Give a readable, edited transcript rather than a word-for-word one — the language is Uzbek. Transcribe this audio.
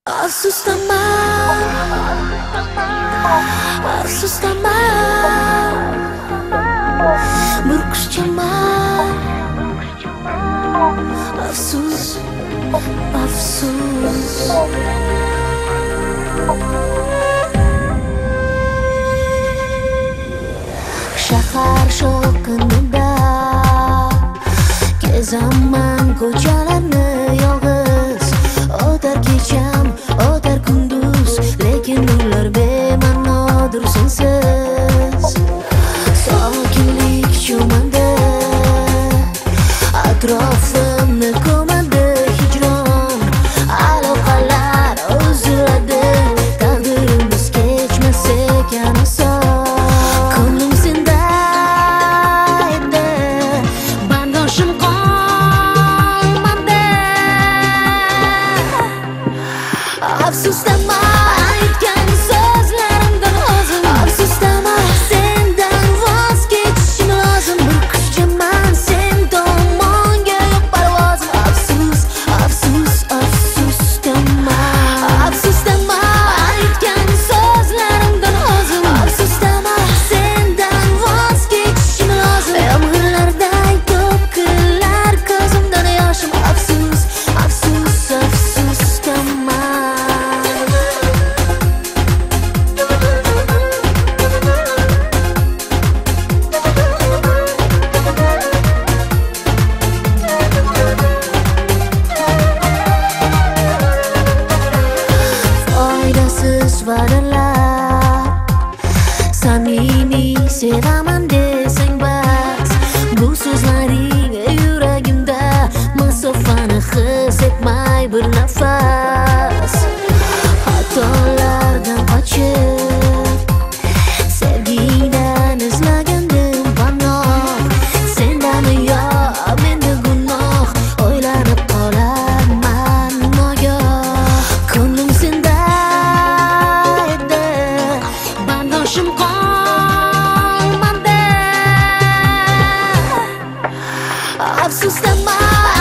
Afsusdaman, afsusdaman, bir qushchaman. Afsus, afsus. Shahar shovqinida kezaman ko'chalarni yolg'iz. O'tar kecham, o'tar kunduz, lekin ular bema'nodir sensiz. Sokinlik cho'madi, atrofimni ko'madi hijron. Aloqalar uziladi, taqdirimiz kechmas ekan oson. Ko'nglim senda edi, bardoshim qolmadi. Afsusdama aytgan so'zlarimdan o'zim. Afsusdama sendan voz kechishim lozim. Bir qushchaman sen tomonga yo'q parvozim. Afsus, afsus, afsusdama. Afsusdama aytgan so'zlarimdan o'zim. Afsusdama sendan voz kechishim lozim. Yomg'irlarday to'kilar ko'zimdan yoshim. Afsus, afsus, afsusdama. Foydasiz va'dalar, samimiy sevaman desang bas. Bu so'zlaring yuragimda masofani his etmay bir nafas. Xatolardan qochib, sevgidan izlagandim panoh. Sendan yo menda gunoh, o'ylanib qolarman nogoh. Ko'nglim senda edi, bardoshim qolmadi. Afsusdama